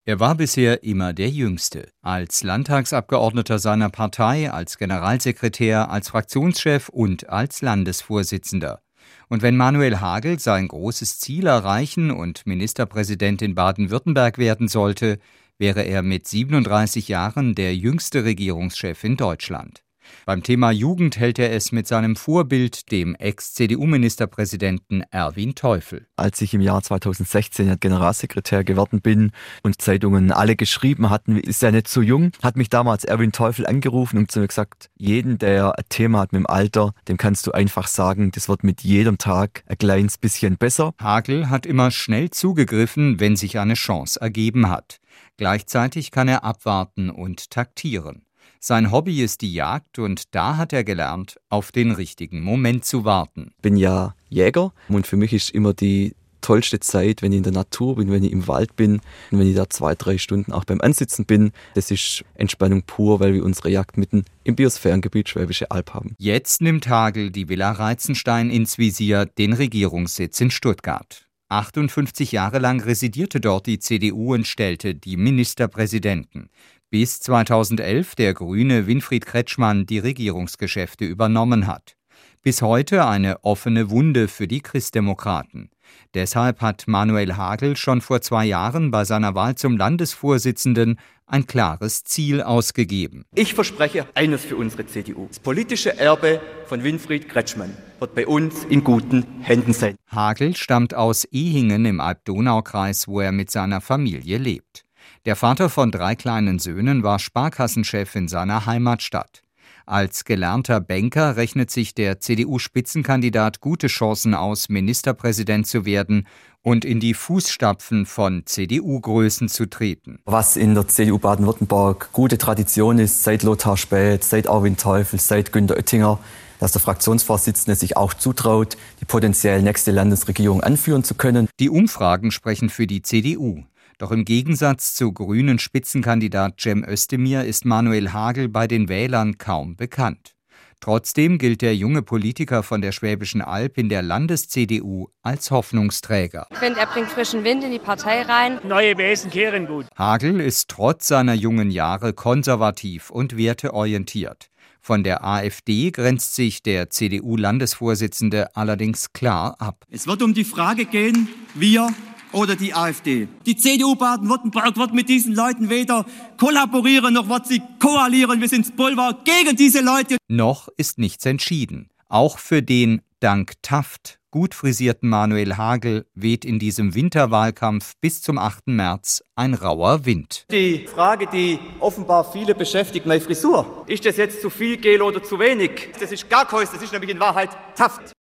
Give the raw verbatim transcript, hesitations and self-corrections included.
Er war bisher immer der Jüngste. Als Landtagsabgeordneter seiner Partei, als Generalsekretär, als Fraktionschef und als Landesvorsitzender. Und wenn Manuel Hagel sein großes Ziel erreichen und Ministerpräsident in Baden-Württemberg werden sollte, wäre er mit siebenunddreißig Jahren der jüngste Regierungschef in Deutschland. Beim Thema Jugend hält er es mit seinem Vorbild, dem Ex-C D U-Ministerpräsidenten Erwin Teufel. Als ich im Jahr zweitausendsechzehn Generalsekretär geworden bin und Zeitungen alle geschrieben hatten, ist er nicht so jung, hat mich damals Erwin Teufel angerufen und zu mir gesagt, jeden, der ein Thema hat mit dem Alter, dem kannst du einfach sagen, das wird mit jedem Tag ein kleines bisschen besser. Hagel hat immer schnell zugegriffen, wenn sich eine Chance ergeben hat. Gleichzeitig kann er abwarten und taktieren. Sein Hobby ist die Jagd und da hat er gelernt, auf den richtigen Moment zu warten. Ich bin ja Jäger und für mich ist immer die tollste Zeit, wenn ich in der Natur bin, wenn ich im Wald bin und wenn ich da zwei, drei Stunden auch beim Ansitzen bin. Das ist Entspannung pur, weil wir unsere Jagd mitten im Biosphärengebiet Schwäbische Alb haben. Jetzt nimmt Hagel die Villa Reitzenstein ins Visier, den Regierungssitz in Stuttgart. achtundfünfzig Jahre lang residierte dort die C D U und stellte die Ministerpräsidenten. Bis zweitausendelf der Grüne Winfried Kretschmann die Regierungsgeschäfte übernommen hat. Bis heute eine offene Wunde für die Christdemokraten. Deshalb hat Manuel Hagel schon vor zwei Jahren bei seiner Wahl zum Landesvorsitzenden ein klares Ziel ausgegeben. Ich verspreche eines für unsere C D U. Das politische Erbe von Winfried Kretschmann wird bei uns in guten Händen sein. Hagel stammt aus Ehingen im Alb-Donau-Kreis, wo er mit seiner Familie lebt. Der Vater von drei kleinen Söhnen war Sparkassenchef in seiner Heimatstadt. Als gelernter Banker rechnet sich der C D U-Spitzenkandidat gute Chancen aus, Ministerpräsident zu werden und in die Fußstapfen von C D U-Größen zu treten. Was in der C D U Baden-Württemberg gute Tradition ist, seit Lothar Späth, seit Erwin Teufel, seit Günter Oettinger, dass der Fraktionsvorsitzende sich auch zutraut, die potenziell nächste Landesregierung anführen zu können. Die Umfragen sprechen für die C D U. Doch im Gegensatz zu grünen Spitzenkandidat Cem Özdemir ist Manuel Hagel bei den Wählern kaum bekannt. Trotzdem gilt der junge Politiker von der Schwäbischen Alb in der Landes-C D U als Hoffnungsträger. Ich finde, er bringt frischen Wind in die Partei rein. Neue Wesen kehren gut. Hagel ist trotz seiner jungen Jahre konservativ und werteorientiert. Von der AfD grenzt sich der C D U-Landesvorsitzende allerdings klar ab. Es wird um die Frage gehen, wir oder die AfD. Die C D U Baden-Württemberg wird mit diesen Leuten weder kollaborieren, noch wird sie koalieren. Wir sind das Boulevard gegen diese Leute. Noch ist nichts entschieden. Auch für den, dank Taft, gut frisierten Manuel Hagel weht in diesem Winterwahlkampf bis zum achten März ein rauer Wind. Die Frage, die offenbar viele beschäftigt, meine Frisur. Ist das jetzt zu viel Gel oder zu wenig? Das ist gar kein, das ist nämlich in Wahrheit Taft.